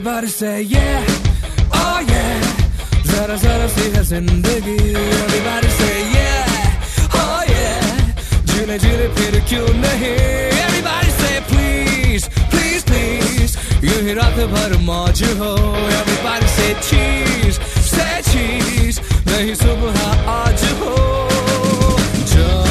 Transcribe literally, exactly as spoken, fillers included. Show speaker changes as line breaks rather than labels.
Everybody say yeah, oh yeah. जरा जरा सी है जिंदगी. Everybody say yeah, oh yeah. जीले जीले फिर क्यों नहीं. Everybody say please, please, please. यूं ही रात भर मौज हो. Everybody say cheese, say cheese. नहीं सुबह आज हो. जो